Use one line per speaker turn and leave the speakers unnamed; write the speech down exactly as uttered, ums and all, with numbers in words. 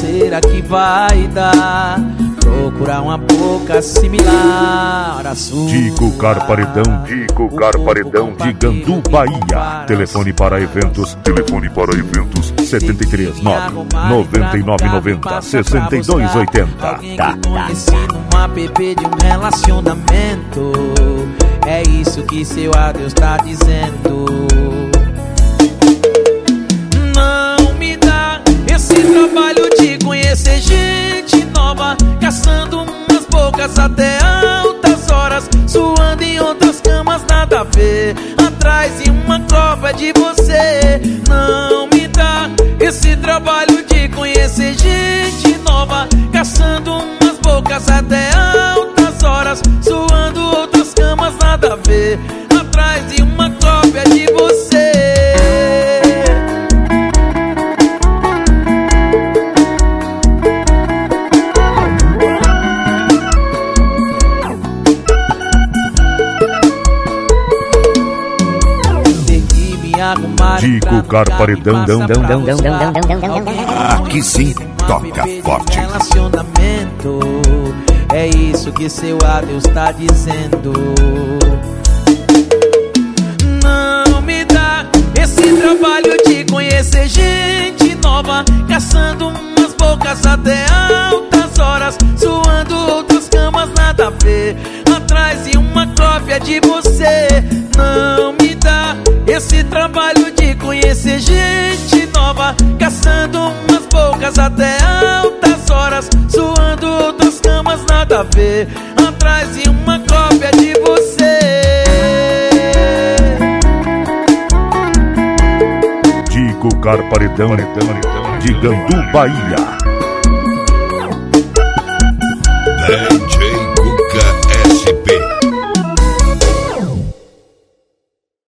será que vai dar? Procurar uma boca similar à sua.
Tico Carparedão, Tico Carparedão de Gandu, Bahia. Telefone para eventos, telefone para eventos setenta e três nove nove nove nove zero sessenta e dois oitenta.
Alguém que conheci num app de um relacionamento. É isso que seu adeus tá dizendo. Não me dá esse trabalho de conhecer gente nova, caçando umas bocas até altas horas, suando em outras camas, nada a ver, atrás de uma cópia de você. Não me dá esse trabalho de conhecer gente nova, caçando umas bocas até altas horas, suando outras camas, nada a ver, atrás de uma cópia de você.
Tico Carparedão, dão, dão, dão, dão, dão.
Aqui sim, toca forte.
Relacionamento, é isso que seu adeus tá dizendo. Não me dá esse trabalho de conhecer gente nova, caçando umas bocas até altas horas, suando outras camas, nada a ver, atrás de uma cópia de você. Não me dá esse trabalho de conhecer gente nova, caçando umas bocas até altas horas, suando outras camas, nada a ver, atrás de uma cópia de você.
Tico Carparedão de Gandu, Bahia.